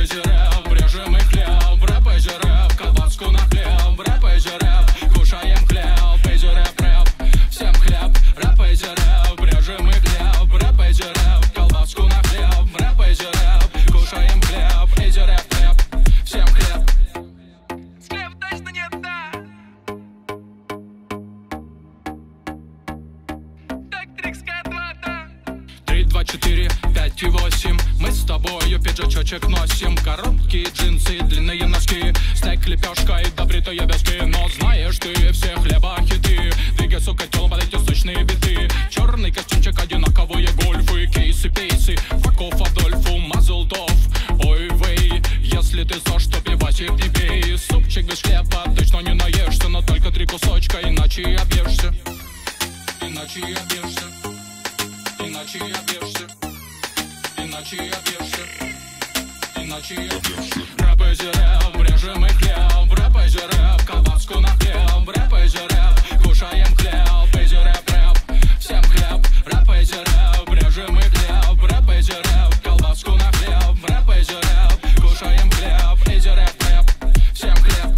рэпайте рэп, режем и хлеб, рэпайте рэп, колбаску на хлеб, рэпайте рэп, кушаем хлеб, пейте рэп, рэп, всем хлеб, рэпайте рэп, режем и хлеб, рэпайте рэп, колбаску на хлеб, рэпайте рэп, кушаем хлеб, пейте рэп, рэп, всем хлеб. С хлеба точно нет, да. Так, трикская 2, да. 3, 2, 4, 5 и 8. Мы с тобою пиджачочек носим, короткие джинсы, длинные носки, снег, лепешка и добритые вязки. Но знаешь ты все хлеба хиты, двигай, сука, тело под эти сочные биты. Черный костюмчик, одинаковые гольфы, кейсы, пейсы, факов, Адольфу, мазлтов. Ой, вей, если ты зож, то пивасик не пей. Супчик без хлеба точно не наешься, но только 3 кусочка, иначе и объешься. Иначе и объешься. Иначе и объешься. Иначе и объешься. Иначе и объешься. Рэпайте рэп, режем и хлеб, рэпайте рэп, колбаску на хлеб, рэпайте рэп, кушаем хлеб, пейте рэп, рэп, всем хлеб, рэпайте рэп, режем и хлеб, рэпайте рэп, колбаску на хлеб, рэпайте рэп, кушаем хлеб, пейте рэп, рэп, всем хлеб.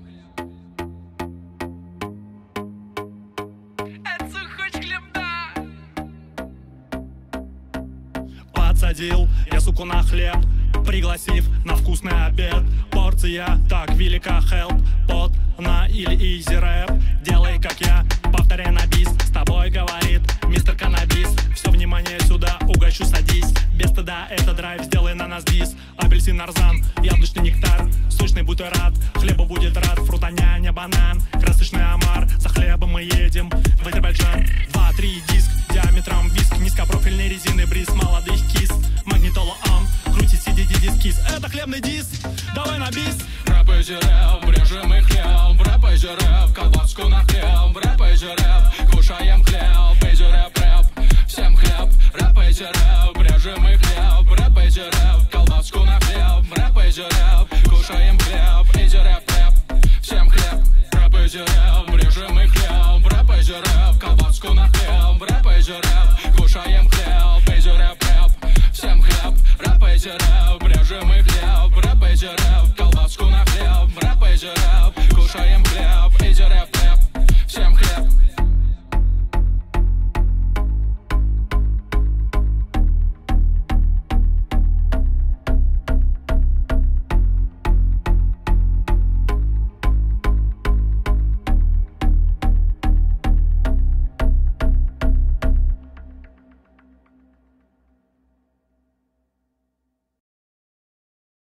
Это сухой хлеб, да. Подсадил я суку на хлеб, пригласив на вкусный обед. Порция так велика, help, под, на или изи рэп. Делай как я, повторяй на бис. С тобой говорит мистер Каннабис. Все внимание сюда, угощу, садись. Без стыда это драйв, сделай на нас бис. Апельсин, нарзан, яблочный нектар, сочный будь рад, хлеба будет рад. Фрутоняня, банан, красочный омар. За хлебом мы едем в Азербайджан. 2-3 диск, диаметром виск, низкопрофильной резины бриз, молодых кис. Магнитола ам, крути сидиди дискис. Это хлебный дис, давай на бис. Рэпайте рэп, режем и хлеб, рэпайте рэп, колбаску на хлеб, рэпайте рэп, кушаем хлеб, пейте рэп, рэп, всем хлеб, рэпайте рэп, режем и хлеб, рэпайте рэп, колбаску на хлеб, рэпайте рэп, кушаем хлеб, пейте рэп, рэп, всем хлеб, рэпайте рэп, режем и хлеб, рэпайте рэп, колбаску на хлеб, рэпайте рэп, кушаем хлеб, пейте рэп, рэп, всем хлеб, рэпайте рэп.